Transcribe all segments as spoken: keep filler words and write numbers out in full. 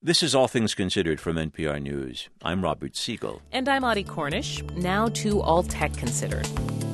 This is All Things Considered from N P R News. I'm Robert Siegel. And I'm Audie Cornish. Now to All Tech Considered.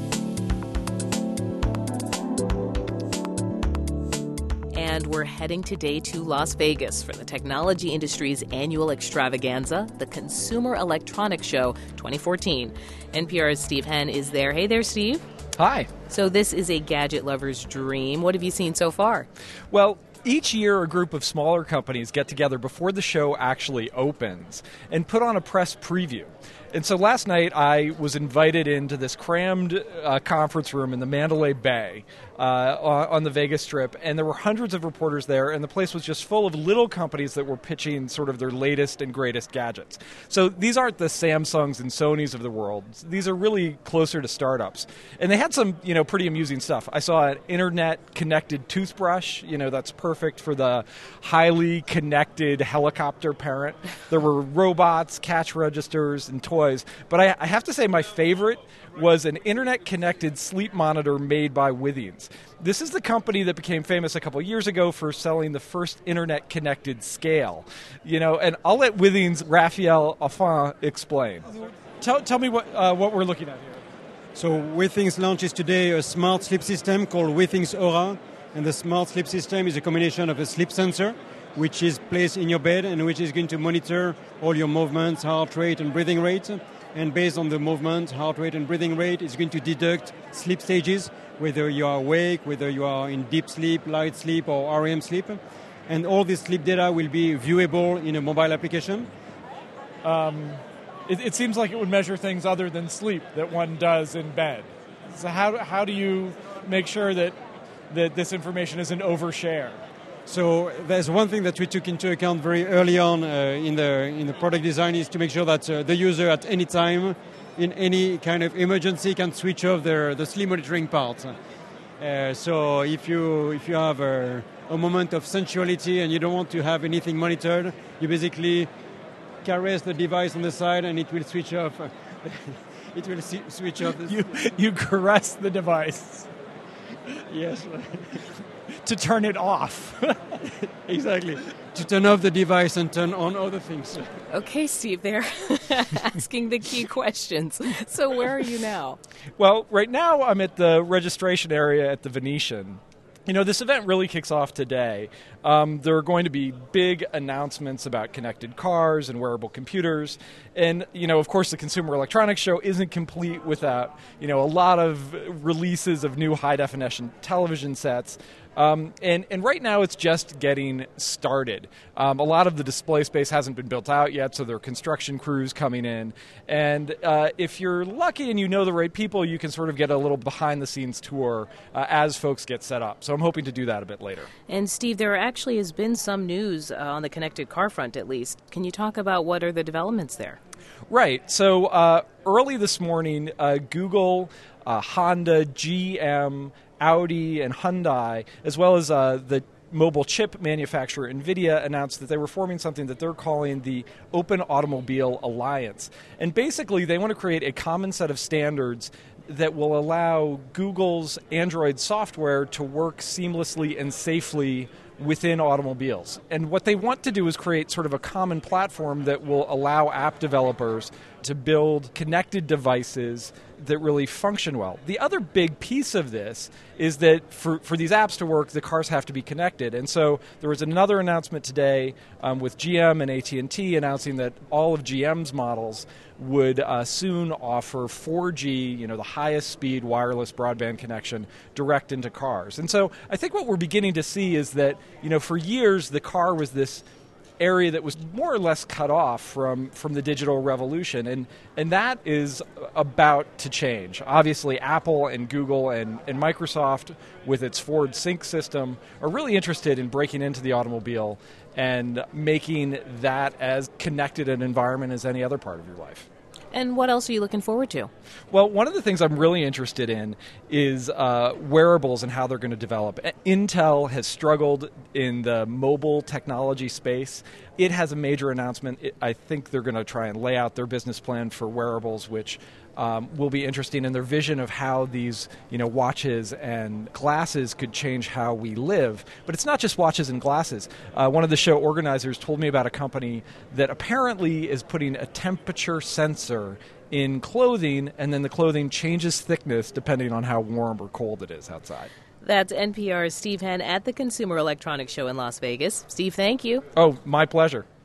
And we're heading today to Las Vegas for the technology industry's annual extravaganza, the Consumer Electronics Show twenty fourteen. N P R's Steve Henn is there. Hey there, Steve. Hi. So this is a gadget lover's dream. What have you seen so far? Well, each year a group of smaller companies get together before the show actually opens and put on a press preview. And so last night I was invited into this crammed uh, conference room in the Mandalay Bay uh, on the Vegas Strip, and there were hundreds of reporters there, and the place was just full of little companies that were pitching sort of their latest and greatest gadgets. So these aren't the Samsungs and Sonys of the world. These are really closer to startups. And they had some, you know, pretty amusing stuff. I saw an internet-connected toothbrush. You know, that's perfect for the highly connected helicopter parent. There were robots, cash registers, and toys. But I, I have to say my favorite was an internet-connected sleep monitor made by Withings. This is the company that became famous a couple of years ago for selling the first internet-connected scale. You know, and I'll let Withings' Raphael Affin explain. Tell, tell me what uh, what we're looking at here. So Withings launches today a smart sleep system called Withings Aura. And the smart sleep system is a combination of a sleep sensor, which is placed in your bed and which is going to monitor all your movements, heart rate, and breathing rate. And based on the movement, heart rate, and breathing rate, it's going to deduct sleep stages, whether you are awake, whether you are in deep sleep, light sleep, or R E M sleep. And all this sleep data will be viewable in a mobile application. Um, it, it seems like it would measure things other than sleep that one does in bed. So how how do you make sure that that this information isn't overshared? So there's one thing that we took into account very early on uh, in the in the product design is to make sure that uh, the user at any time, in any kind of emergency, can switch off their the sleep monitoring part. Uh, so if you if you have a, a moment of sensuality and you don't want to have anything monitored, you basically caress the device on the side and it will switch off. It will si- switch off. You you caress the device. Yes. To turn it off. Exactly. To turn off the device and turn on other things. Okay, Steve, they're asking the key questions. So where are you now? Well, right now I'm at the registration area at the Venetian. You know, this event really kicks off today. Um, there are going to be big announcements about connected cars and wearable computers. And, you know, of course, the Consumer Electronics Show isn't complete without, you know, a lot of releases of new high-definition television sets. Um, and, and right now it's just getting started. Um, a lot of the display space hasn't been built out yet, so there are construction crews coming in. And uh, if you're lucky and you know the right people, you can sort of get a little behind-the-scenes tour uh, as folks get set up. So I'm hoping to do that a bit later. And Steve, there actually has been some news uh, on the connected car front, at least. Can you talk about what are the developments there? Right. So uh, early this morning, uh, Google, uh, Honda, G M, Audi, and Hyundai, as well as uh, the mobile chip manufacturer NVIDIA, announced that they were forming something that they're calling the Open Automobile Alliance. And basically, they want to create a common set of standards that will allow Google's Android software to work seamlessly and safely within automobiles. And what they want to do is create sort of a common platform that will allow app developers to build connected devices that really function well. The other big piece of this is that for, for these apps to work, the cars have to be connected. And so there was another announcement today um, with G M and A T and T announcing that all of G M's models would uh, soon offer four G, you know, the highest speed wireless broadband connection direct into cars. And so I think what we're beginning to see is that, you know, for years the car was this area that was more or less cut off from, from the digital revolution, and and that is about to change. Obviously, Apple and Google and, and Microsoft, with its Ford Sync system, are really interested in breaking into the automobile and making that as connected an environment as any other part of your life. And what else are you looking forward to? Well, one of the things I'm really interested in is uh, wearables and how they're going to develop. Intel has struggled in the mobile technology space. It has a major announcement. It, I think they're going to try and lay out their business plan for wearables, which um, will be interesting, and their vision of how these, you know, watches and glasses could change how we live. But it's not just watches and glasses. Uh, one of the show organizers told me about a company that apparently is putting a temperature sensor in clothing, and then the clothing changes thickness depending on how warm or cold it is outside. That's N P R's Steve Henn at the Consumer Electronics Show in Las Vegas. Steve, thank you. Oh, my pleasure.